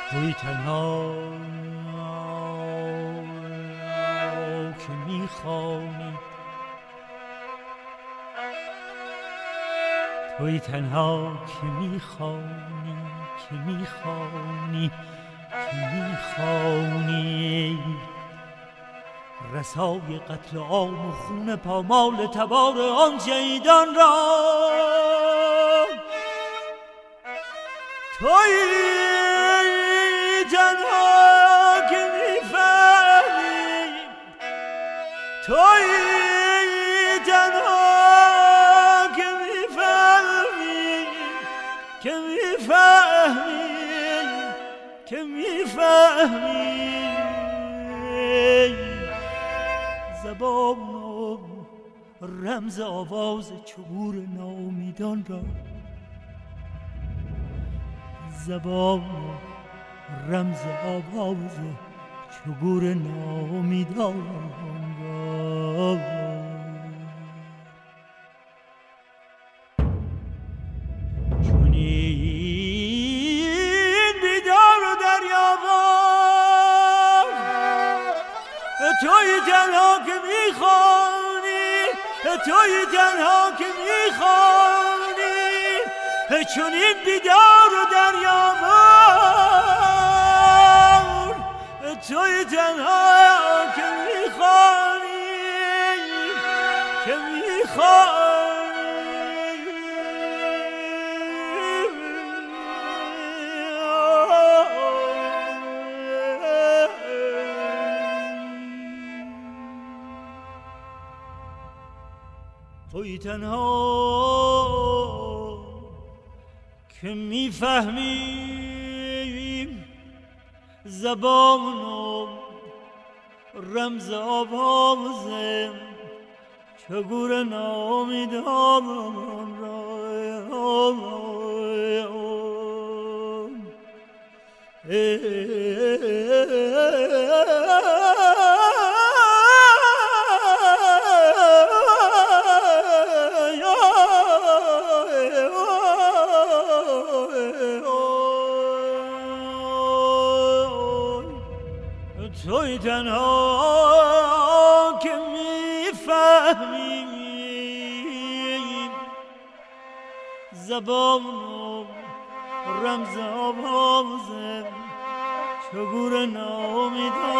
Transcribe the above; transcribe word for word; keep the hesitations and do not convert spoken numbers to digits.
توی تنها که میخوانی، توی تنها که میخوانی، که میخوانی، که میخوانی رسای قتل عام و خون پامال تبار آن شهیدان را. توی تنها که میفهمی، توی تنها که میفهمی، که میفهمی، که میفهمی زبان و رمز آواز چگور ناامیدان را، زبان و رمز آواز چگور ناامیدان را. چونین بیدار و دریابان، توی تنها که میخوانی، توی تنها که میخوانی، چونین بیدار و دریابان، توی تنها که میخوانی، که میخوانی توی تنها که میفهمی زبان و رمز آواز چگور ناامیدان را. توی تنها که میفهمی زبان و رمز آواز چگور ناامیدان